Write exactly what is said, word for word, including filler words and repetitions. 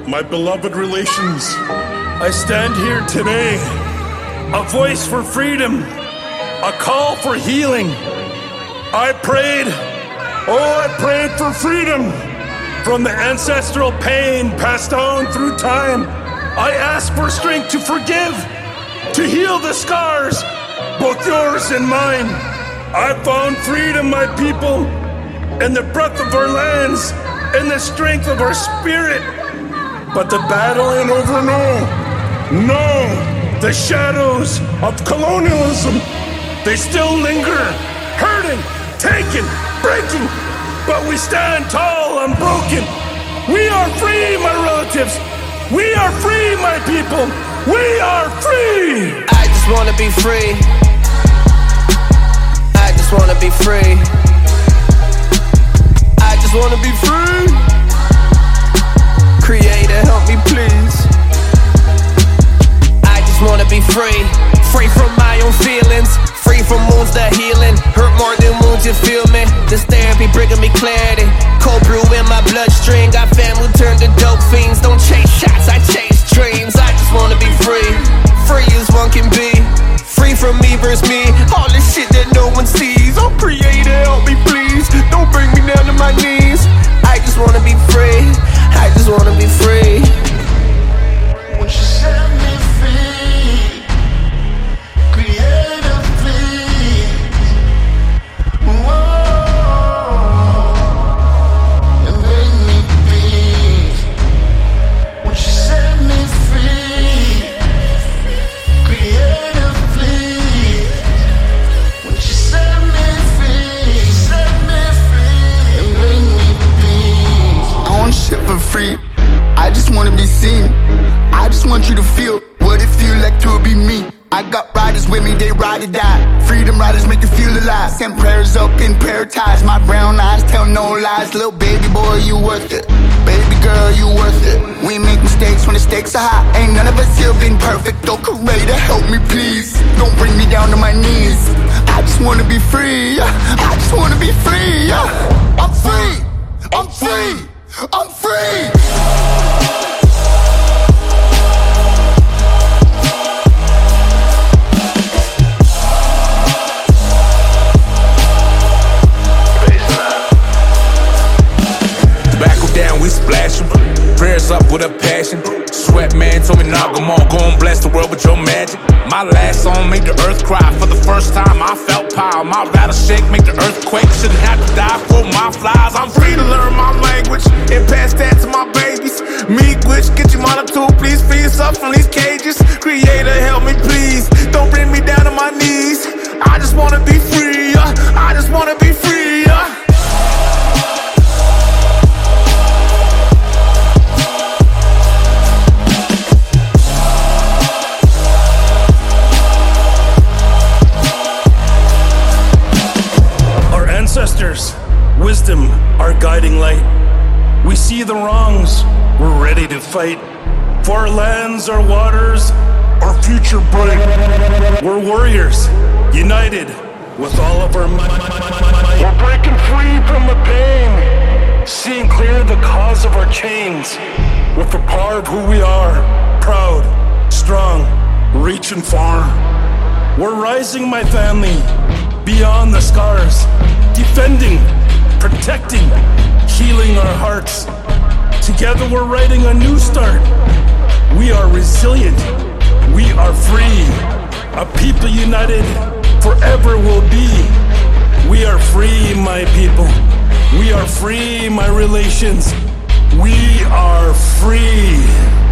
my beloved relations, I stand here today, a voice for freedom, a call for healing. I prayed, oh, I prayed for freedom from the ancestral pain passed down through time. I asked for strength to forgive, to heal the scars, both yours and mine. I found freedom, my people, in the breath of our lands, in the strength of our spirit. But the battle ain't over, no. No, the shadows of colonialism, they still linger, hurting, taking, breaking. But we stand tall, unbroken. We are free, my relatives. We are free, my people. We are free. I just wanna be free. I just wanna be free. I just wanna be free. Creator, help me please. I just wanna be free. Free from my own feelings. Free from wounds that healing. Hurt more than wounds, you feel me? This therapy bringing me clarity. Cold brew in my bloodstream. Got family turned to dope fiends. Don't chase shots, I chase dreams. I just wanna be free. Free as one can be. Free from me versus me. All this shit that no one sees. Oh, Creator, help me please. Don't bring me down to my knees. I just wanna be free. I just wanna be free. Won't you set me free? Creator, please. Whoa. And make me peace. Won't you set me free? Creator, please. Won't you set me free? Set me free. And make me peace. I want shit for free. I just wanna be seen. I just want you to feel what it feel like to be me. I got riders with me, they ride or die. Freedom riders make you feel alive. Send prayers up in prayer ties. My brown eyes tell no lies. Little baby boy, you worth it. Baby girl, you worth it. We make mistakes when the stakes are high. Ain't none of us here been perfect. Oh, Creator, help me please. Don't bring me down to my knees. I just wanna be free. I just wanna be free. I'm free. I'm free. I'm free! Tobacco down, we splash 'em. Prayers up with a passion. Sweat man told me, nah, come on, go and bless the world with your magic. My last song made the earth cry. For the first time I felt power. My rattle shake make the earthquake. Shouldn't have to die for my flies. I'm free to learn my language and pass that to my babies. Me glitch, get your mother too, please free us up from these cages. Creator, help me please. Don't bring me down to my knees. I just wanna be free. uh, I just wanna be free. uh. Ancestors, wisdom, our guiding light. We see the wrongs, we're ready to fight. For our lands, our waters, our future bright. We're warriors, united with all of our might. We're breaking free from the pain, seeing clear the cause of our chains. With the power of who we are, proud, strong, reaching far. We're rising, my family, beyond the scars. Defending, protecting, healing our hearts. Together we're writing a new start. We are resilient. We are free. A people united forever will be. We are free, my people. We are free, my relations. We are free.